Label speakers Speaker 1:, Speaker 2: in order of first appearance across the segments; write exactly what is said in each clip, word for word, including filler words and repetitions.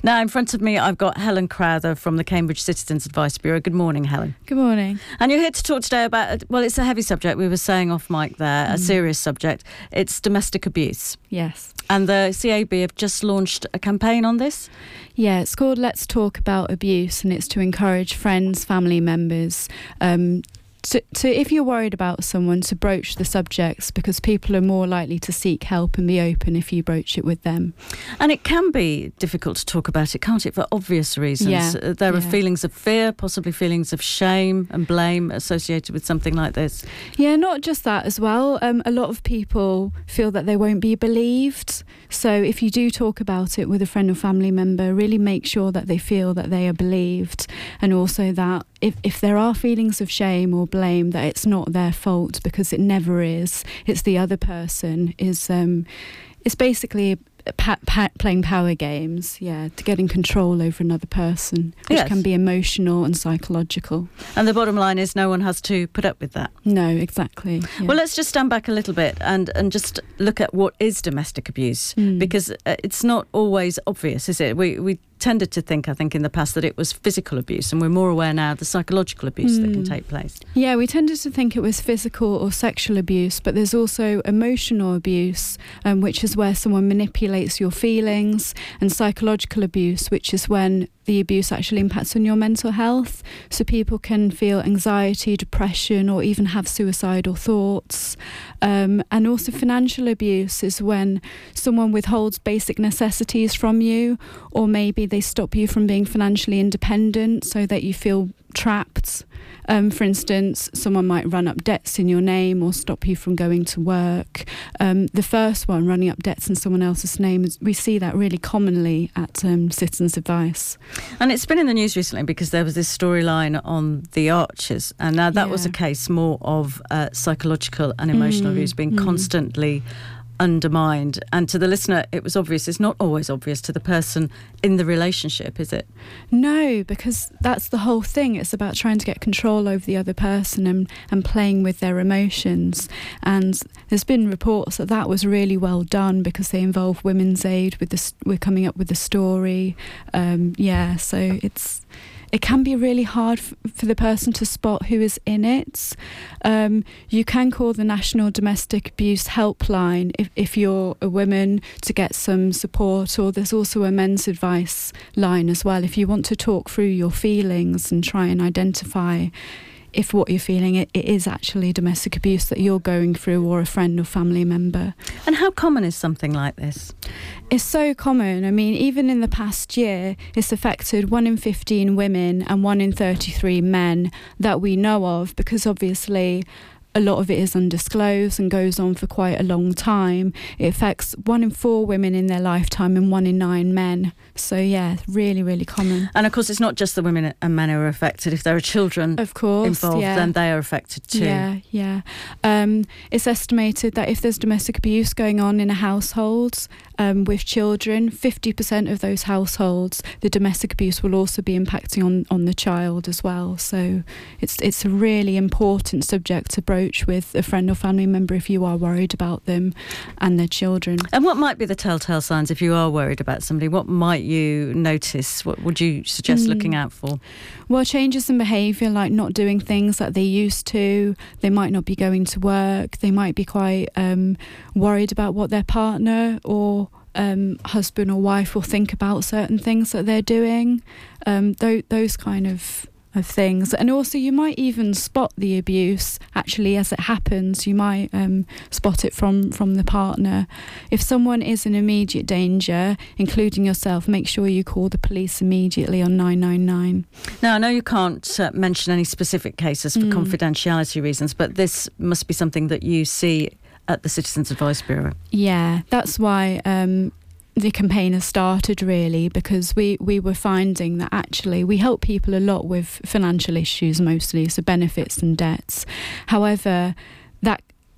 Speaker 1: Now, in front of me, I've got Helen Crowther from the Cambridge Citizens Advice Bureau. Good morning, Helen.
Speaker 2: Good morning.
Speaker 1: And you're here to talk today about, well, it's a heavy subject. We were saying off mic there, mm. a serious subject. It's domestic abuse.
Speaker 2: Yes.
Speaker 1: And the C A B have just launched a campaign on this.
Speaker 2: Yeah, it's called Let's Talk About Abuse, and it's to encourage friends, family members, um, To, to, if you're worried about someone, to broach the subjects, because people are more likely to seek help and be open if you broach it with them.
Speaker 1: And it can be difficult to talk about it, can't it, for obvious reasons?
Speaker 2: Yeah,
Speaker 1: there are
Speaker 2: yeah.
Speaker 1: feelings of fear, possibly feelings of shame and blame associated with something like this.
Speaker 2: Yeah, not just that as well. Um, a lot of people feel that they won't be believed. So if you do talk about it with a friend or family member, really make sure that they feel that they are believed, and also that if, if there are feelings of shame or blame, that it's not their fault, because it never is. It's the other person. Is um, it's basically pa- pa- playing power games, yeah, to getting control over another person, which
Speaker 1: yes.
Speaker 2: can be emotional and psychological.
Speaker 1: And the bottom line is no one has to put up with that.
Speaker 2: No, exactly. Yeah.
Speaker 1: Well, let's just stand back a little bit and, and just look at what is domestic abuse,
Speaker 2: mm.
Speaker 1: because uh, it's not always obvious, is it? We we tended to think, I think, in the past that it was physical abuse, and we're more aware now of the psychological abuse mm. that can take place.
Speaker 2: Yeah, we tended to think it was physical or sexual abuse, but there's also emotional abuse, um, which is where someone manipulates your feelings, and psychological abuse, which is when the abuse actually impacts on your mental health. So people can feel anxiety, depression, or even have suicidal thoughts. Um, and also financial abuse is when someone withholds basic necessities from you, or maybe they stop you from being financially independent so that you feel trapped. Um, for instance, someone might run up debts in your name or stop you from going to work. Um, the first one, running up debts in someone else's name, is, we see that really commonly at um, Citizens Advice.
Speaker 1: And it's been in the news recently because there was this storyline on the Archers, and now that
Speaker 2: yeah.
Speaker 1: was a case more of uh, psychological and emotional
Speaker 2: mm,
Speaker 1: abuse being
Speaker 2: mm.
Speaker 1: constantly undermined. And to the listener, it was obvious. It's not always obvious to the person in the relationship, is it?
Speaker 2: No, because that's the whole thing. It's about trying to get control over the other person and, and playing with their emotions. And there's been reports that that was really well done because they involve Women's Aid with the, we're coming up with the story. Um, yeah, so it's it can be really hard f- for the person to spot who is in it. Um, you can call the National Domestic Abuse Helpline if, if you're a woman to get some support, or there's also a men's advice line as well if you want to talk through your feelings and try and identify if what you're feeling it, it is actually domestic abuse that you're going through, or a friend or family member.
Speaker 1: And how common is something like this?
Speaker 2: It's so common. I mean, even in the past year, it's affected one in fifteen women and one in thirty-three men that we know of, because obviously a lot of it is undisclosed and goes on for quite a long time. It affects one in four women in their lifetime and one in nine men. So yeah, really, really common.
Speaker 1: And of course, it's not just the women and men who are affected. If there are children
Speaker 2: of course,
Speaker 1: involved,
Speaker 2: yeah.
Speaker 1: then they are affected too.
Speaker 2: Yeah, yeah. Um, it's estimated that if there's domestic abuse going on in a household um, with children, fifty percent of those households, the domestic abuse will also be impacting on, on the child as well. So it's it's a really important subject to broach with a friend or family member if you are worried about them and their children.
Speaker 1: And what might be the telltale signs if you are worried about somebody? What might you notice? What would you suggest mm. looking out for?
Speaker 2: Well, changes in behaviour, like not doing things that they used to. They might not be going to work. They might be quite um, worried about what their partner or um, husband or wife will think about certain things that they're doing. Um, th- those kind of of things. And also you might even spot the abuse actually as it happens. You might um, spot it from from the partner. If someone is in immediate danger, including yourself, make sure you call the police immediately on nine nine nine.
Speaker 1: Now, I know you can't uh, mention any specific cases for mm. confidentiality reasons, but this must be something that you see at the Citizens Advice Bureau.
Speaker 2: Yeah, that's why um, the campaign has started, really, because we, we were finding that actually we help people a lot with financial issues mostly, so benefits and debts. However, that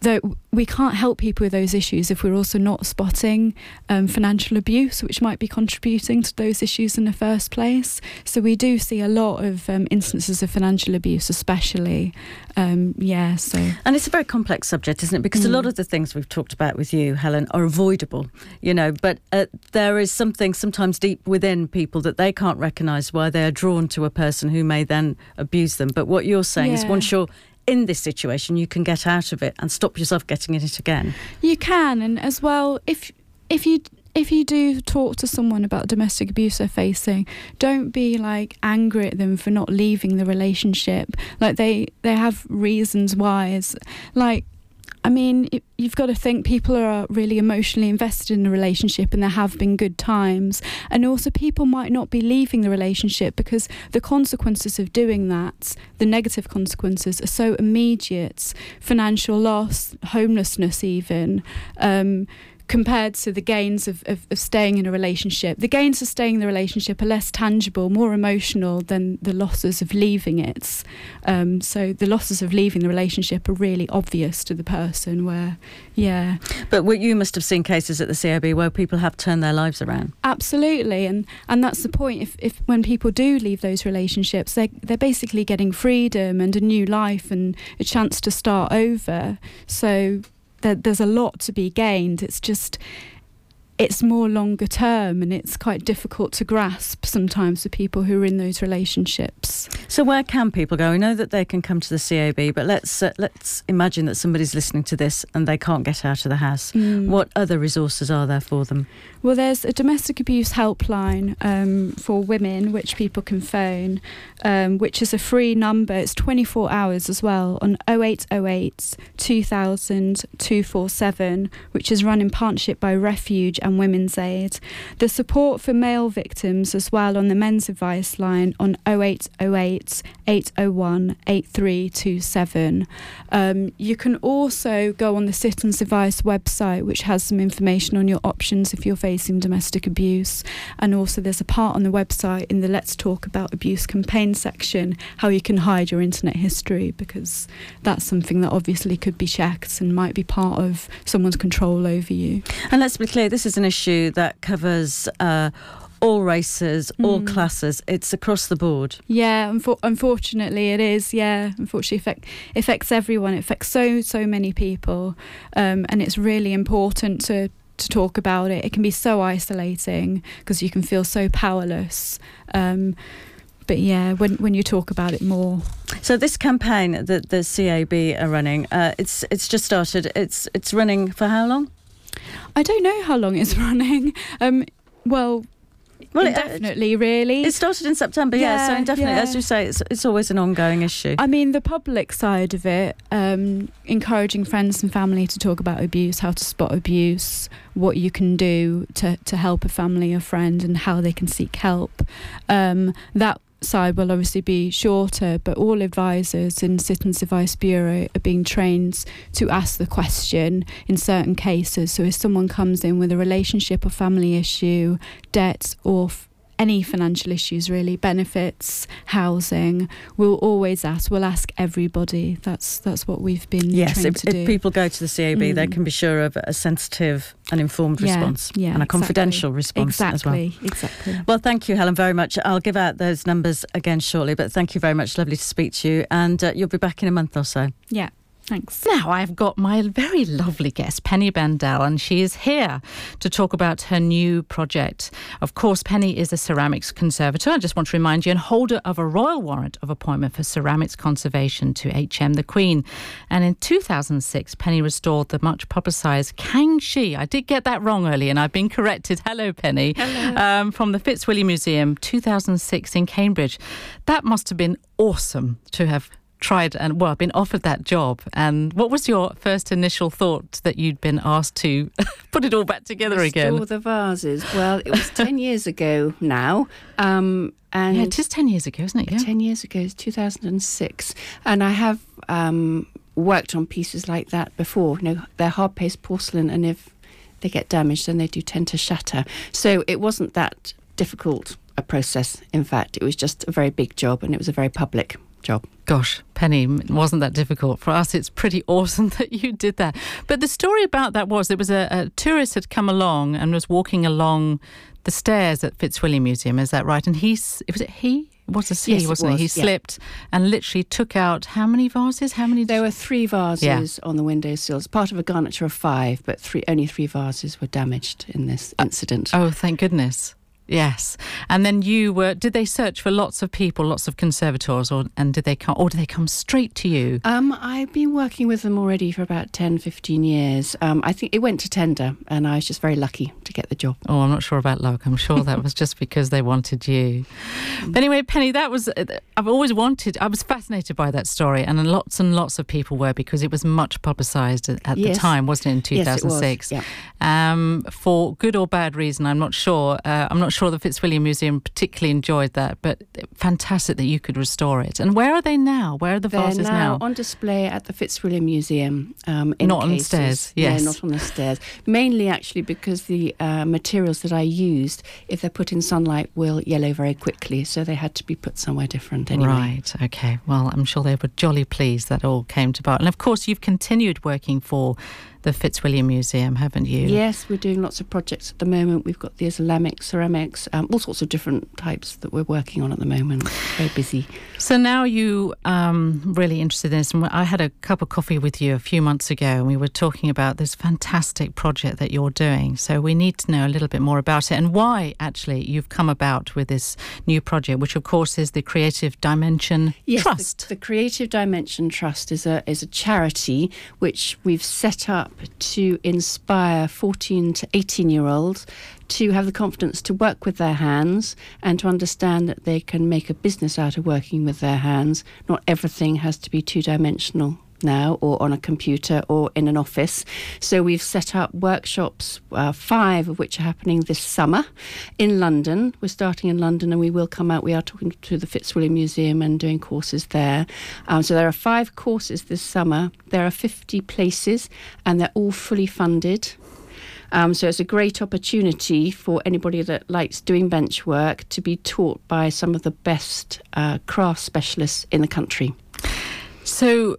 Speaker 2: though we can't help people with those issues if we're also not spotting um, financial abuse, which might be contributing to those issues in the first place. So we do see a lot of um, instances of financial abuse, especially. Um, yeah, so.
Speaker 1: And it's a very complex subject, isn't it? Because mm. a lot of the things we've talked about with you, Helen, are avoidable, you know, but uh, there is something sometimes deep within people that they can't recognise why they are drawn to a person who may then abuse them. But what you're saying yeah. is once you're in this situation, you can get out of it and stop yourself getting in it again.
Speaker 2: You can, and as well, if if you if you do talk to someone about domestic abuse they're facing, don't be like angry at them for not leaving the relationship. Like they they have reasons why. It's like, I mean, you've got to think people are really emotionally invested in the relationship, and there have been good times. And also people might not be leaving the relationship because the consequences of doing that, the negative consequences, are so immediate. Financial loss, homelessness even, um, compared to the gains of, of, of staying in a relationship. The gains of staying in the relationship are less tangible, more emotional than the losses of leaving it. Um, so the losses of leaving the relationship are really obvious to the person where, yeah.
Speaker 1: But you must have seen cases at the C A B where people have turned their lives around.
Speaker 2: Absolutely, and and that's the point. If, if when people do leave those relationships, they they're basically getting freedom and a new life and a chance to start over. So there's a lot to be gained. It's just, it's more longer term, and it's quite difficult to grasp sometimes for people who are in those relationships.
Speaker 1: So where can people go? We know that they can come to the C A B, but let's uh, let's imagine that somebody's listening to this and they can't get out of the house. Mm. What other resources are there for them?
Speaker 2: Well, there's a domestic abuse helpline um, for women, which people can phone, um, which is a free number. It's twenty-four hours as well, on oh eight oh eight, two thousand, two four seven, which is run in partnership by Refuge and Women's Aid. The support for male victims as well on the men's advice line on oh eight oh eight, eight oh one, eight three two seven. Um, you can also go on the Citizens Advice website, which has some information on your options if you're facing domestic abuse. And also there's a part on the website in the Let's Talk About Abuse campaign section how you can hide your internet history, because that's something that obviously could be checked and might be part of someone's control over you.
Speaker 1: And let's be clear, this is an issue that covers uh, all races, all mm. classes. It's across the board.
Speaker 2: Yeah, unfo- unfortunately it is. Yeah, unfortunately it affect, affects everyone. It affects so, so many people. Um, and it's really important to to talk about it. It can be so isolating because you can feel so powerless. Um, but yeah, when when you talk about it more.
Speaker 1: So this campaign that the C A B are running, uh, it's it's just started. It's it's running for how long?
Speaker 2: I don't know how long it's running. Um, well, well, indefinitely, it, really.
Speaker 1: It started in September, yeah, yeah so indefinitely. Yeah. As you say, it's, it's always an ongoing issue.
Speaker 2: I mean, the public side of it, um, encouraging friends and family to talk about abuse, how to spot abuse, what you can do to, to help a family or friend and how they can seek help. Um, that side will obviously be shorter, but all advisors in Citizens Advice Bureau are being trained to ask the question in certain cases. So if someone comes in with a relationship or family issue, debt or f- any financial issues really, benefits, housing, we'll always ask, we'll ask everybody. That's that's what we've been
Speaker 1: yes,
Speaker 2: trained
Speaker 1: if,
Speaker 2: to do.
Speaker 1: Yes, if people go to the C A B, mm. they can be sure of a sensitive and informed
Speaker 2: yeah,
Speaker 1: response
Speaker 2: yeah,
Speaker 1: and a
Speaker 2: exactly.
Speaker 1: confidential response
Speaker 2: exactly,
Speaker 1: as well.
Speaker 2: Exactly.
Speaker 1: Well, thank you, Helen, very much. I'll give out those numbers again shortly, but thank you very much. Lovely to speak to you, and uh, you'll be back in a month or so.
Speaker 2: Yeah. Thanks.
Speaker 3: Now I've got my very lovely guest, Penny Bandel, and she is here to talk about her new project. Of course, Penny is a ceramics conservator. I just want to remind you, and holder of a royal warrant of appointment for ceramics conservation to H M the Queen. And in two thousand six, Penny restored the much publicised Kangxi. I did get that wrong earlier, and I've been corrected. Hello, Penny.
Speaker 4: Hello.
Speaker 3: Um, from the Fitzwilliam Museum, two thousand six in Cambridge. That must have been awesome to have tried and, well, been offered that job. And what was your first initial thought that you'd been asked to put it all back together
Speaker 4: Restore
Speaker 3: again?
Speaker 4: Restore the vases. Well, it was ten years ago now. Um, and
Speaker 3: yeah, it is ten years ago, isn't it? Yeah.
Speaker 4: ten years ago, it's two thousand six. And I have um, worked on pieces like that before. You know, they're hard-paste porcelain, and if they get damaged, then they do tend to shatter. So it wasn't that difficult a process. In fact, it was just a very big job, and it was a very public job.
Speaker 3: Gosh, Penny, it wasn't that difficult. For us, it's pretty awesome that you did that. But the story about that was, there was a, a tourist had come along and was walking along the stairs at Fitzwilliam Museum, is that right? And he, was it he? It was a he,
Speaker 4: yes,
Speaker 3: wasn't
Speaker 4: it was,
Speaker 3: he? He
Speaker 4: yeah.
Speaker 3: slipped and literally took out how many vases? How many?
Speaker 4: There were three vases
Speaker 3: Yeah.
Speaker 4: on the windowsills, part of a garniture of five, but three only three vases were damaged in this incident.
Speaker 3: Oh, thank goodness. Yes. And then you were, did they search for lots of people, lots of conservators, or and did they come, or did they come straight to you?
Speaker 4: Um, I've been working with them already for about ten, fifteen years. Um, I think it went to tender, and I was just very lucky to get the job.
Speaker 3: Oh, I'm not sure about luck. I'm sure that was just because they wanted you. But anyway, Penny, that was, I've always wanted, I was fascinated by that story, and lots and lots of people were, because it was much publicised at, at
Speaker 4: Yes.
Speaker 3: the time, wasn't it, in two thousand six?
Speaker 4: Yes, it was. Yeah.
Speaker 3: Um, for good or bad reason, I'm not sure. Uh, I'm not sure the Fitzwilliam Museum particularly enjoyed that, but fantastic that you could restore it. And where are they now? Where are the
Speaker 4: They're
Speaker 3: vases
Speaker 4: now,
Speaker 3: now?
Speaker 4: on display at the Fitzwilliam Museum. Um, in
Speaker 3: Not on the
Speaker 4: cases.
Speaker 3: stairs, yes.
Speaker 4: Yeah, not on the stairs. Mainly, actually, because the uh, materials that I used, if they're put in sunlight, will yellow very quickly. So they had to be put somewhere different anyway.
Speaker 3: Right, okay. Well, I'm sure they were jolly pleased that all came to pass. And of course, you've continued working for the Fitzwilliam Museum, haven't you?
Speaker 4: Yes, we're doing lots of projects at the moment. We've got the Islamic ceramics, um, all sorts of different types that we're working on at the moment. Very busy.
Speaker 3: So now you um really interested in this, and I had a cup of coffee with you a few months ago, and we were talking about this fantastic project that you're doing. So we need to know a little bit more about it, and why actually you've come about with this new project, which of course is the Creative Dimension
Speaker 4: Yes,
Speaker 3: Trust.
Speaker 4: The, the Creative Dimension Trust is a is a charity which we've set up to inspire fourteen to eighteen year olds to have the confidence to work with their hands and to understand that they can make a business out of working with their hands. Not everything has to be two-dimensional now, or on a computer, or in an office. So we've set up workshops, uh, five of which are happening this summer in London. We're starting in London, and we will come out. We are talking to the Fitzwilliam Museum and doing courses there. Um, so there are five courses this summer. There are fifty places, and they're all fully funded. Um, so it's a great opportunity for anybody that likes doing bench work to be taught by some of the best uh, craft specialists in the country.
Speaker 3: So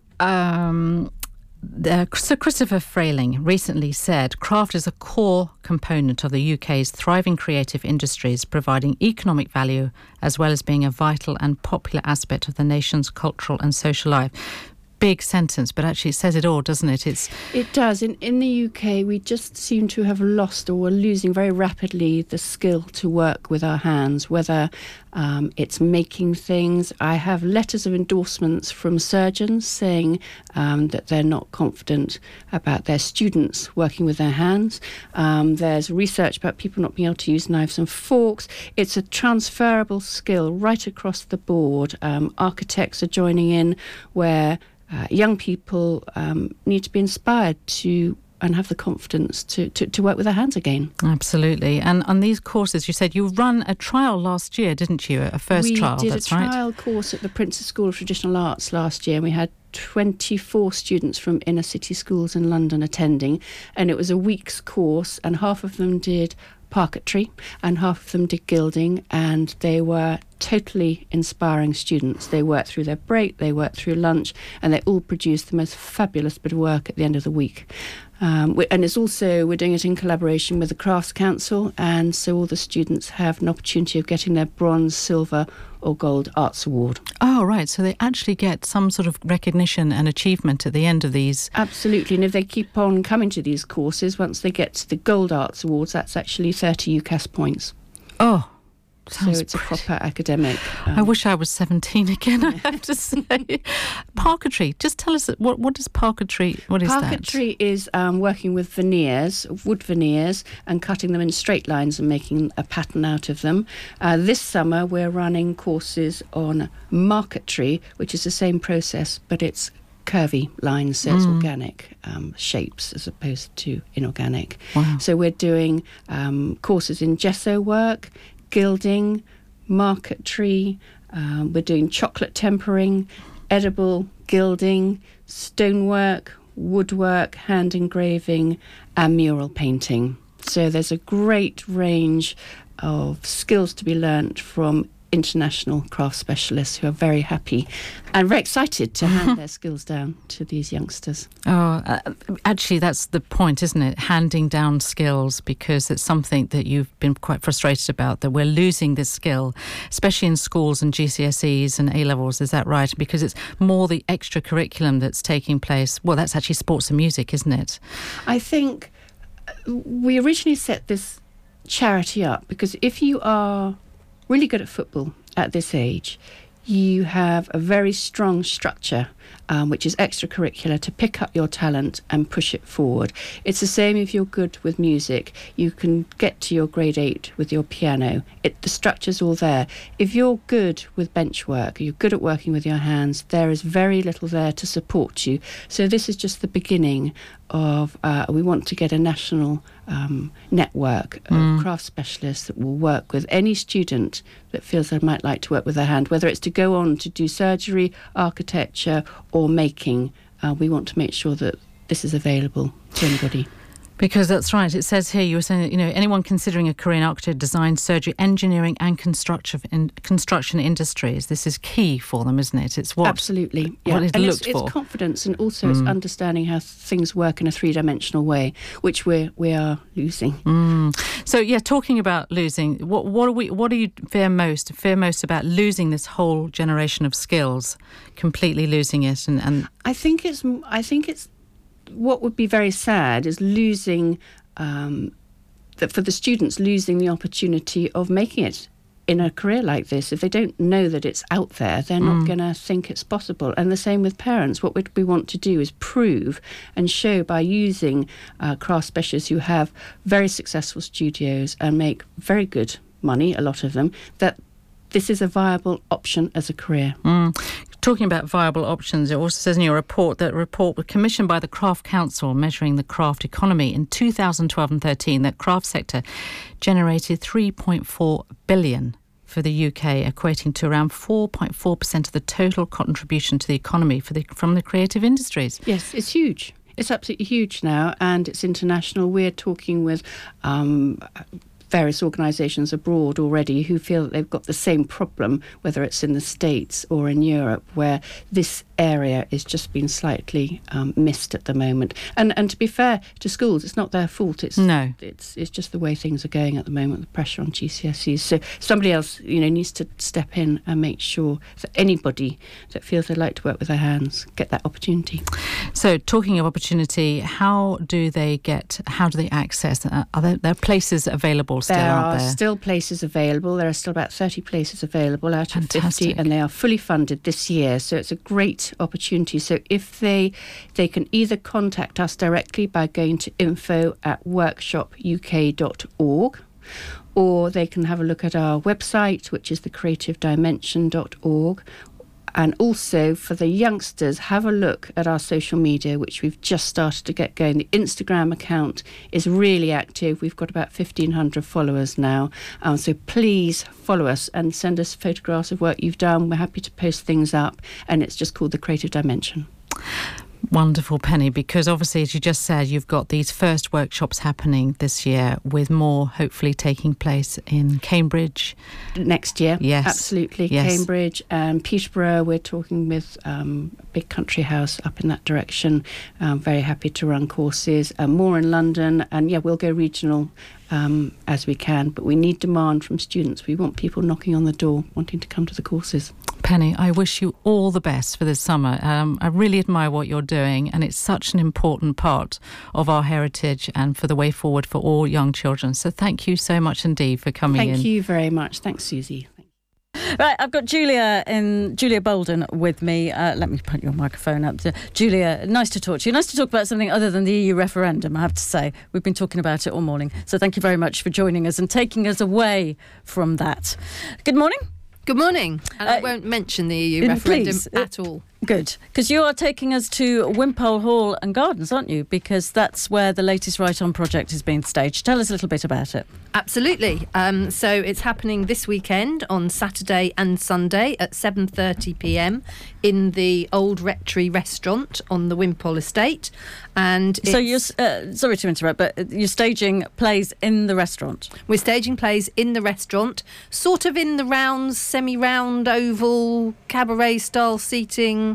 Speaker 3: um, the, Sir Christopher Frayling recently said craft is a core component of the U K's thriving creative industries, providing economic value as well as being a vital and popular aspect of the nation's cultural and social life. Big sentence, but actually it says it all, doesn't it? It's
Speaker 4: It does. In in the U K, we just seem to have lost, or we're losing very rapidly, the skill to work with our hands, whether um, it's making things. I have letters of endorsements from surgeons saying um, that they're not confident about their students working with their hands. Um, there's research about people not being able to use knives and forks. It's a transferable skill right across the board. Um, architects are joining in, where Uh, young people um, need to be inspired to and have the confidence to, to, to work with their hands again.
Speaker 3: absolutely. And on these courses, you said you ran a trial last year, didn't you? A first
Speaker 4: we
Speaker 3: trial,
Speaker 4: did
Speaker 3: that's
Speaker 4: a
Speaker 3: right.
Speaker 4: trial course at the Prince's School of Traditional Arts last year, and we had twenty-four students from inner city schools in London attending, and it was a week's course, and half of them did parquetry and half of them did gilding, and they were totally inspiring students. They worked through their break, they worked through lunch, and they all produced the most fabulous bit of work at the end of the week. Um, we, and it's also, we're doing it in collaboration with the Crafts Council, and so all the students have an opportunity of getting their bronze, silver or gold arts award.
Speaker 3: Oh, right. So they actually get some sort of recognition and achievement at the end of these.
Speaker 4: Absolutely. And if they keep on coming to these courses, once they get to the gold arts awards, that's actually thirty U C A S points.
Speaker 3: Oh,
Speaker 4: So
Speaker 3: sounds
Speaker 4: it's a
Speaker 3: pretty.
Speaker 4: proper academic. Um,
Speaker 3: I wish I was seventeen again, I have to say. Parquetry. Just tell us, what what does parquetry, what is that?
Speaker 4: Parquetry is um, working with veneers, wood veneers, and cutting them in straight lines and making a pattern out of them. Uh, this summer we're running courses on marquetry, which is the same process, but it's curvy lines, so it's
Speaker 3: Mm.
Speaker 4: organic um, shapes as opposed to inorganic.
Speaker 3: Wow.
Speaker 4: So we're doing um, courses in gesso work, gilding, marquetry, um, we're doing chocolate tempering, edible gilding, stonework, woodwork, hand engraving, and mural painting. So there's a great range of skills to be learnt from international craft specialists who are very happy and very excited to hand their skills down to these youngsters.
Speaker 3: Oh, uh, actually, that's the point, isn't it? Handing down skills, because it's something that you've been quite frustrated about, that we're losing this skill, especially in schools and G C S Es and A-levels. Is that right? Because it's more the extra curriculum that's taking place. Well, that's actually sports and music, isn't it?
Speaker 4: I think we originally set this charity up because if you are really good at football at this age, you have a very strong structure, um, which is extracurricular, to pick up your talent and push it forward. It's the same if you're good with music. You can get to your grade eight with your piano. It, the structure's all there. If you're good with bench work, you're good at working with your hands, there is very little there to support you. So this is just the beginning of, uh, we want to get a national um, network of mm. craft specialists that will work with any student that feels they might like to work with their hand, whether it's to go on to do surgery, architecture or making. Uh, we want to make sure that this is available to anybody.
Speaker 3: Because that's right. It says here, you were saying, you know, anyone considering a career in architecture, design, surgery, engineering and construction in, construction industries, this is key for them, isn't it? It's what
Speaker 4: absolutely yeah.
Speaker 3: what is
Speaker 4: and
Speaker 3: looked
Speaker 4: it's,
Speaker 3: for.
Speaker 4: It's confidence, and also
Speaker 3: mm.
Speaker 4: it's understanding how things work in a three-dimensional way, which we we are losing.
Speaker 3: Mm. So yeah, talking about losing, what what are we? What do you fear most? Fear most about losing this whole generation of skills, completely losing it, and, and
Speaker 4: I think it's I think it's. What would be very sad is losing, um, that for the students, losing the opportunity of making it in a career like this. If they don't know that it's out there, they're not mm. going to think it's possible. And the same with parents. What we want to do is prove and show by using uh, craft specialists who have very successful studios and make very good money, a lot of them, that this is a viable option as a career.
Speaker 3: Mm. Talking about viable options, it also says in your report that a report was commissioned by the Craft Council measuring the craft economy in two thousand twelve and thirteen, that craft sector generated three point four billion for the U K, equating to around four point four percent of the total contribution to the economy for the, from the creative industries.
Speaker 4: Yes, it's huge. It's absolutely huge now, and it's international. We're talking with um, various organisations abroad already who feel that they've got the same problem, whether it's in the States or in Europe, where this area is just been slightly um, missed at the moment. And and to be fair to schools, it's not their fault. It's
Speaker 3: no.
Speaker 4: It's it's just the way things are going at the moment, the pressure on G C S Es. So somebody else, you know, needs to step in and make sure that anybody that feels they'd like to work with their hands get that opportunity.
Speaker 3: So talking of opportunity, how do they get? How do they access? Are there, there are places available? Still,
Speaker 4: there
Speaker 3: aren't
Speaker 4: are
Speaker 3: there?
Speaker 4: still places available. There are still about thirty places available out of
Speaker 3: Fantastic.
Speaker 4: fifty, and they are fully funded this year. So it's a great opportunity. So if they they can either contact us directly by going to info at workshop u k dot org, or they can have a look at our website, which is the creative dimension dot org. And also for the youngsters, have a look at our social media, which we've just started to get going. The Instagram account is really active. We've got about fifteen hundred followers now. Um, so please follow us and send us photographs of work you've done. We're happy to post things up. And it's just called the Creative Dimension.
Speaker 3: Wonderful, Penny, because obviously, as you just said, you've got these first workshops happening this year, with more hopefully taking place in Cambridge.
Speaker 4: Next year,
Speaker 3: yes.
Speaker 4: Absolutely.
Speaker 3: Yes.
Speaker 4: Cambridge and Peterborough, we're talking with um, a big country house up in that direction. Um, very happy to run courses. Uh, more in London, and yeah, we'll go regional um, as we can, but we need demand from students. We want people knocking on the door, wanting to come to the courses.
Speaker 3: Penny, I wish you all the best for this summer. Um, I really admire what you're doing, and it's such an important part of our heritage and for the way forward for all young children. So thank you so much indeed for coming
Speaker 4: Thank
Speaker 3: in.
Speaker 4: Thank you very much. Thanks, Susie.
Speaker 1: Right, I've got Julia in Julia Bolden with me. Uh, let me put your microphone up. Julia, nice to talk to you. Nice to talk about something other than the E U referendum, I have to say. We've been talking about it all morning. So thank you very much for joining us and taking us away from that. Good morning.
Speaker 5: Good morning. And
Speaker 1: uh,
Speaker 5: I won't mention the E U referendum
Speaker 1: please,
Speaker 5: at all.
Speaker 1: Good, because you are taking us to Wimpole Hall and Gardens, aren't you? Because that's where the latest Write On project is being staged. Tell us a little bit about it.
Speaker 5: Absolutely. Um, so it's happening this weekend on Saturday and Sunday at seven thirty p m in the Old Rectory restaurant on the Wimpole estate. And
Speaker 1: so you're uh, sorry to interrupt, but you're staging plays in the restaurant.
Speaker 5: We're staging plays in the restaurant, sort of in the round, semi-round, oval, cabaret-style seating.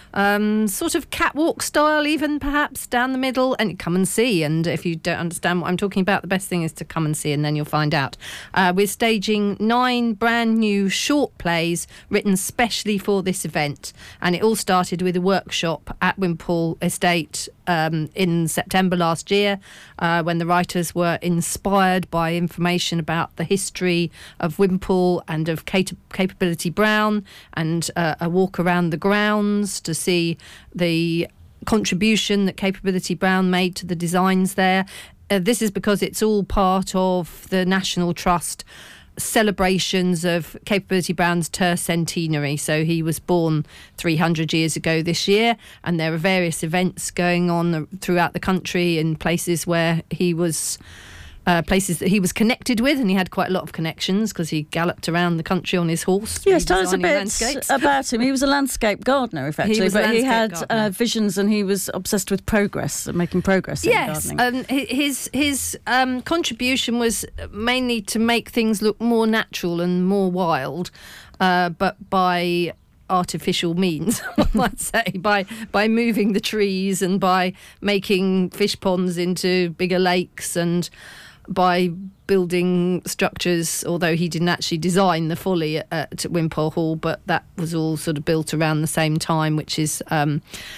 Speaker 5: Um, sort of catwalk style even, perhaps, down the middle, and come and see. And if you don't understand what I'm talking about, the best thing is to come and see, and then you'll find out. Uh, we're staging nine brand new short plays written specially for this event, and it all started with a workshop at Wimpole Estate um, in September last year, uh, when the writers were inspired by information about the history of Wimpole and of Cap- Capability Brown, and uh, a walk around the grounds to see the contribution that Capability Brown made to the designs there. Uh, this is because it's all part of the National Trust celebrations of Capability Brown's tercentenary. So he was born three hundred years ago this year, and there are various events going on throughout the country in places where he was Uh, places that he was connected with, and he had quite a lot of connections because he galloped around the country on his horse.
Speaker 1: Yes, tell us a bit
Speaker 5: landscapes.
Speaker 1: about him. He was a landscape gardener, effectively,
Speaker 5: he was a
Speaker 1: but he
Speaker 5: landscape
Speaker 1: had
Speaker 5: gardener.
Speaker 1: uh, visions, and he was obsessed with progress and making progress in
Speaker 5: Yes,
Speaker 1: gardening.
Speaker 5: um, hi- his his um, contribution was mainly to make things look more natural and more wild, uh, but by artificial means, I might say, by by moving the trees and by making fish ponds into bigger lakes and by building structures, although he didn't actually design the folly at, at Wimpole Hall, but that was all sort of built around the same time, which is, um,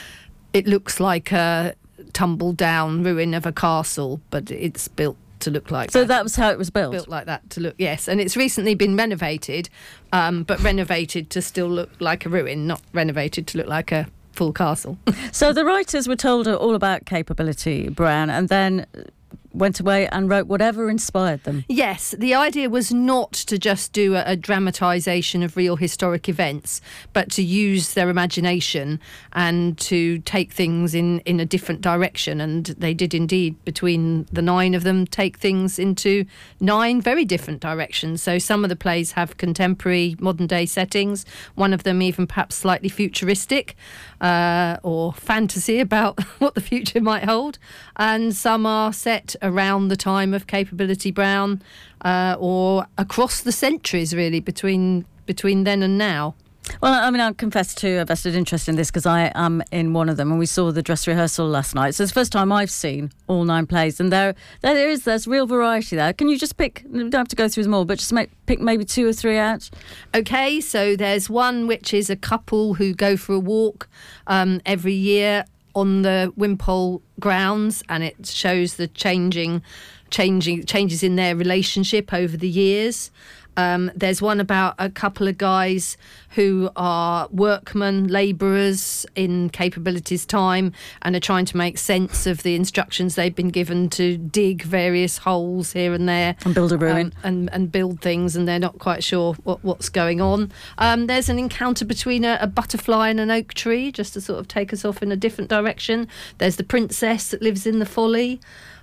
Speaker 5: it looks like a tumble down ruin of a castle, but it's built to look like
Speaker 1: so
Speaker 5: that.
Speaker 1: that was how it was built?
Speaker 5: Built like that to look, yes. And it's recently been renovated, um, but renovated to still look like a ruin, not renovated to look like a full castle.
Speaker 1: So the writers were told all about Capability Brown and then went away and wrote whatever inspired them.
Speaker 5: Yes, the idea was not to just do a, a dramatisation of real historic events, but to use their imagination and to take things in, in a different direction. And they did indeed, between the nine of them, take things into nine very different directions. So some of the plays have contemporary, modern-day settings. One of them even perhaps slightly futuristic uh, or fantasy about what the future might hold. And some are set around the time of Capability Brown, uh, or across the centuries, really, between between then and now.
Speaker 1: Well, I mean, I confess to a vested interest in this because I am in one of them, and we saw the dress rehearsal last night. So it's the first time I've seen all nine plays, and there, there is there's real variety there. Can you just pick? You don't have to go through them all, but just make, pick maybe two or three out.
Speaker 5: Okay, so there's one which is a couple who go for a walk um, every year on the Wimpole grounds, and it shows the changing, changing changes in their relationship over the years. Um, there's one about a couple of guys who are workmen, labourers in Capability's time, and are trying to make sense of the instructions they've been given to dig various holes here and there.
Speaker 1: And build a ruin.
Speaker 5: Um, and, and build things, and they're not quite sure what, what's going on. Um, there's an encounter between a, a butterfly and an oak tree, just to sort of take us off in a different direction. There's the princess that lives in the folly.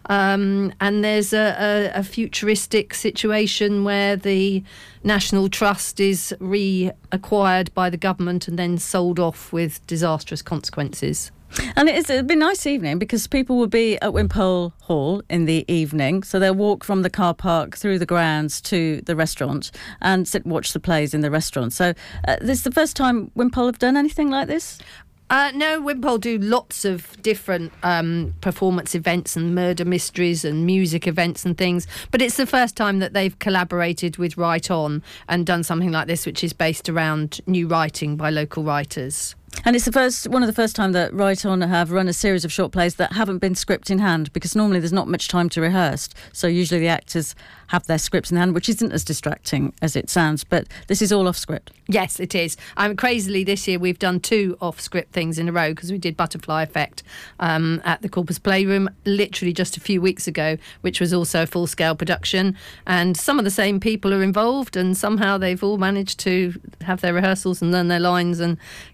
Speaker 5: Um, and there's a, a, a futuristic situation where the National Trust is reacquired by the government and then sold off with disastrous consequences.
Speaker 1: And it's, it'd be a nice evening because people will be at Wimpole Hall in the evening, so they'll walk from the car park through the grounds to the restaurant and sit and watch the plays in the restaurant. So uh, this is the first time Wimpole have done anything like this?
Speaker 5: Uh, no, Wimpole do lots of different um, performance events and murder mysteries and music events and things, but it's the first time that they've collaborated with Write On and done something like this, which is based around new writing by local writers.
Speaker 1: And it's the first one of the first time that Write On have run a series of short plays that haven't been script in hand, because normally there's not much time to rehearse. So usually the actors have their scripts in hand, which isn't as distracting as it sounds. But this is all off script.
Speaker 5: Yes, it is. Um, crazily, this year we've done two off-script things in a row because we did Butterfly Effect um, at the Corpus Playroom literally just a few weeks ago, which was also a full-scale production. And some of the same people are involved, and somehow they've all managed to have their rehearsals and learn their lines and get it all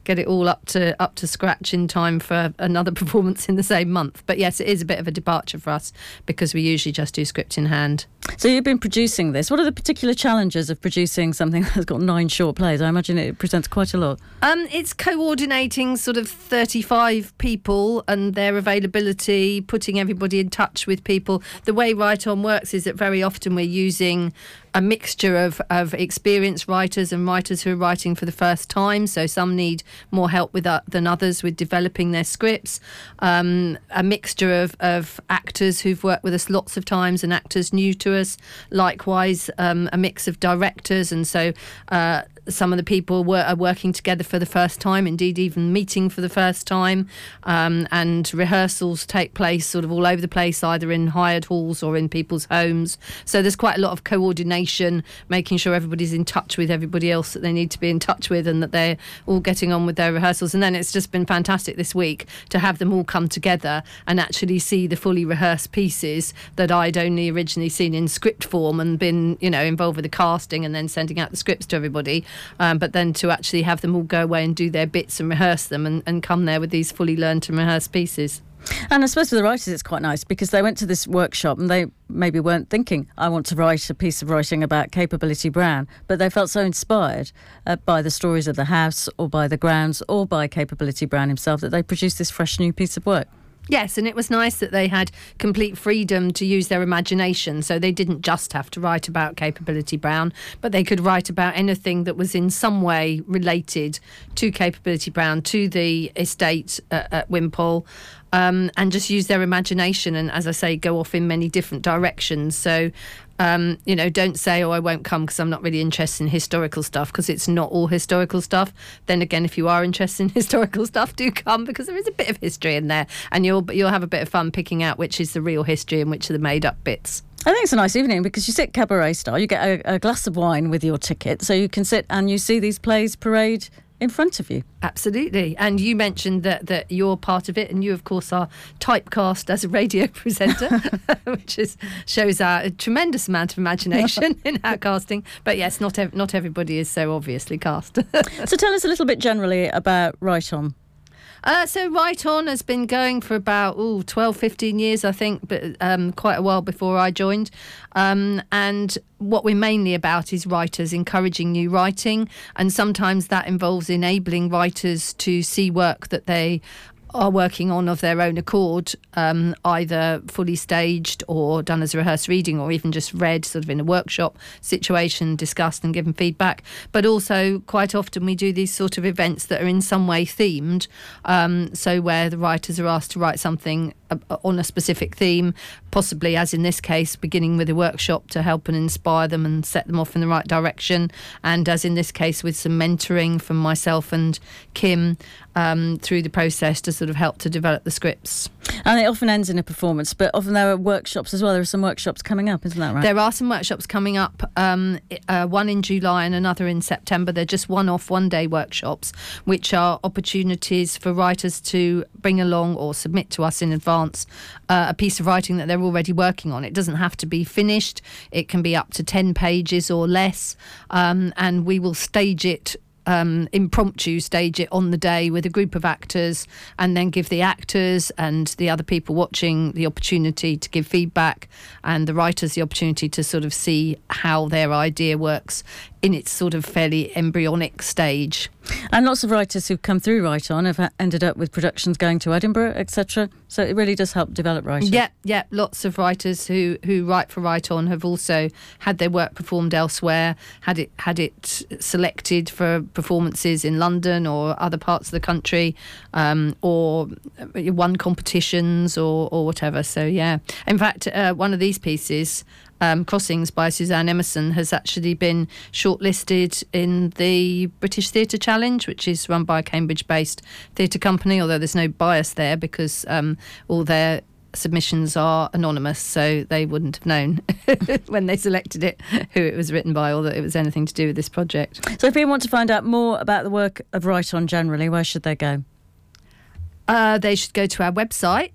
Speaker 5: all up to up to scratch in time for another performance in the same month. But yes, it is a bit of a departure for us because we usually just do script in hand.
Speaker 1: So you've been producing this. What are the particular challenges of producing something that's got nine short plays? I imagine it presents quite a lot.
Speaker 5: Um, it's coordinating sort of thirty-five people and their availability, putting everybody in touch with people. The way Write On works is that very often we're using a mixture of, of experienced writers and writers who are writing for the first time. So some need more help with uh, than others with developing their scripts. Um, a mixture of, of actors who've worked with us lots of times and actors new to us. Likewise, um, a mix of directors. And so uh, some of the people were, are working together for the first time, indeed even meeting for the first time. Um, and rehearsals take place sort of all over the place, either in hired halls or in people's homes. So there's quite a lot of coordination, making sure everybody's in touch with everybody else that they need to be in touch with and that they're all getting on with their rehearsals. And then it's just been fantastic this week to have them all come together and actually see the fully rehearsed pieces that I'd only originally seen in script form and been, you know, involved with the casting and then sending out the scripts to everybody. Um, but then to actually have them all go away and do their bits and rehearse them and, and come there with these fully learned and rehearsed pieces.
Speaker 1: And I suppose for the writers it's quite nice because they went to this workshop and they maybe weren't thinking, I want to write a piece of writing about Capability Brown, but they felt so inspired uh, by the stories of the house or by the grounds or by Capability Brown himself that they produced this fresh new piece of work.
Speaker 5: Yes, and it was nice that they had complete freedom to use their imagination. So they didn't just have to write about Capability Brown, but they could write about anything that was in some way related to Capability Brown, to the estate at, at Wimpole, um, and just use their imagination and, as I say, go off in many different directions. So Um, you know, don't say, oh, I won't come because I'm not really interested in historical stuff, because it's not all historical stuff. Then again, if you are interested in historical stuff, do come, because there is a bit of history in there, and you'll you'll have a bit of fun picking out which is the real history and which are the made-up bits.
Speaker 1: I think it's a nice evening because you sit cabaret style, you get a, a glass of wine with your ticket, so you can sit and you see these plays parade in front of you.
Speaker 5: Absolutely. And you mentioned that that you're part of it, and you of course are typecast as a radio presenter, which is shows our a tremendous amount of imagination in our casting. But yes, not ev- not everybody is so obviously cast.
Speaker 1: So tell us a little bit generally about Write On.
Speaker 5: Uh, so Write On has been going for about ooh, twelve, fifteen years, I think, but um, quite a while before I joined. Um, and what we're mainly about is writers encouraging new writing. And sometimes that involves enabling writers to see work that they are working on of their own accord, um, either fully staged or done as a rehearsed reading, or even just read sort of in a workshop situation, discussed and given feedback. But also quite often we do these sort of events that are in some way themed, um, so where the writers are asked to write something on a specific theme, possibly, as in this case, beginning with a workshop to help and inspire them and set them off in the right direction, and as in this case with some mentoring from myself and Kim um, through the process to sort of help to develop the scripts.
Speaker 1: And it often ends in a performance, but often there are workshops as well. There are some workshops coming up, isn't that right?
Speaker 5: There are some workshops coming up, um, uh, one in July and another in September. They're just one-off, one-day workshops, which are opportunities for writers to bring along or submit to us in advance uh, a piece of writing that they're already working on. It doesn't have to be finished. It can be up to ten pages or less, um, and we will stage it Um, impromptu stage it on the day with a group of actors, and then give the actors and the other people watching the opportunity to give feedback, and the writers the opportunity to sort of see how their idea works in its sort of fairly embryonic stage.
Speaker 1: And lots of writers who've come through Write On have ended up with productions going to Edinburgh, et cetera. So it really does help develop writers.
Speaker 5: Yeah, yeah. Lots of writers who, who write for Write On have also had their work performed elsewhere, had it had it selected for performances in London or other parts of the country, um, or won competitions or, or whatever. So yeah. In fact, uh, one of these pieces, Um, Crossings by Suzanne Emerson, has actually been shortlisted in the British Theatre Challenge, which is run by a Cambridge-based theatre company, although there's no bias there because um, all their submissions are anonymous, so they wouldn't have known when they selected it who it was written by or that it was anything to do with this project.
Speaker 1: So if people want to find out more about the work of Write On generally, where should they go?
Speaker 5: Uh, they should go to our website.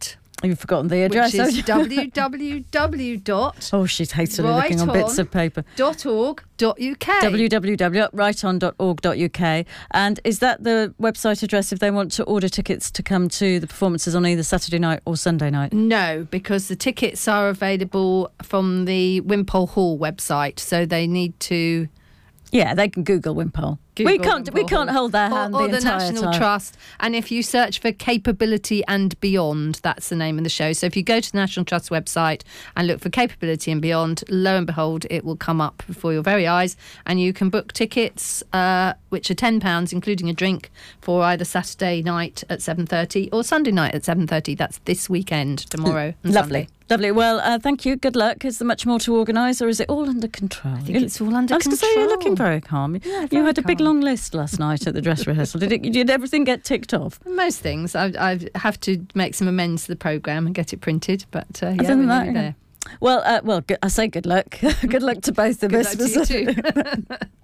Speaker 1: You've forgotten the address.
Speaker 5: Which is
Speaker 1: haven't you?
Speaker 5: w w w dot
Speaker 1: Oh, she's hastily looking on bits of paper.
Speaker 5: dot org dot u k.
Speaker 1: w w w dot right on dot org dot u k. And is that the website address if they want to order tickets to come to the performances on either Saturday night or Sunday night?
Speaker 5: No, because the tickets are available from the Wimpole Hall website, so they need to
Speaker 1: Yeah, they can Google Wimpole.
Speaker 5: Google
Speaker 1: we can't.
Speaker 5: Wimpole
Speaker 1: We can't
Speaker 5: Hall.
Speaker 1: hold their
Speaker 5: or,
Speaker 1: hand
Speaker 5: or
Speaker 1: the
Speaker 5: the
Speaker 1: entire
Speaker 5: National
Speaker 1: time.
Speaker 5: Trust. And if you search for Capability and Beyond, that's the name of the show. So if you go to the National Trust website and look for Capability and Beyond, lo and behold, it will come up before your very eyes, and you can book tickets, uh, which are ten pounds, including a drink, for either Saturday night at seven thirty or Sunday night at seven thirty. That's this weekend, tomorrow. And
Speaker 1: Lovely.
Speaker 5: Sunday.
Speaker 1: Lovely. Well, uh, thank you. Good luck. Is there much more to organise, or is it all under control?
Speaker 5: I think it's all under
Speaker 1: I was going to say, you're looking
Speaker 5: control.
Speaker 1: very calm.
Speaker 5: Yeah,
Speaker 1: you
Speaker 5: very
Speaker 1: had a big
Speaker 5: calm.
Speaker 1: long list last night at the dress rehearsal. Did, it, did everything get ticked off?
Speaker 5: Most things. I, I have to make some amends to the programme and get it printed, but uh, yeah,
Speaker 1: Other than
Speaker 5: we're
Speaker 1: that,
Speaker 5: nearly
Speaker 1: yeah.
Speaker 5: there.
Speaker 1: Well, uh, well, good, I say good luck. Good luck to both of
Speaker 5: Good
Speaker 1: us.
Speaker 5: luck to you too.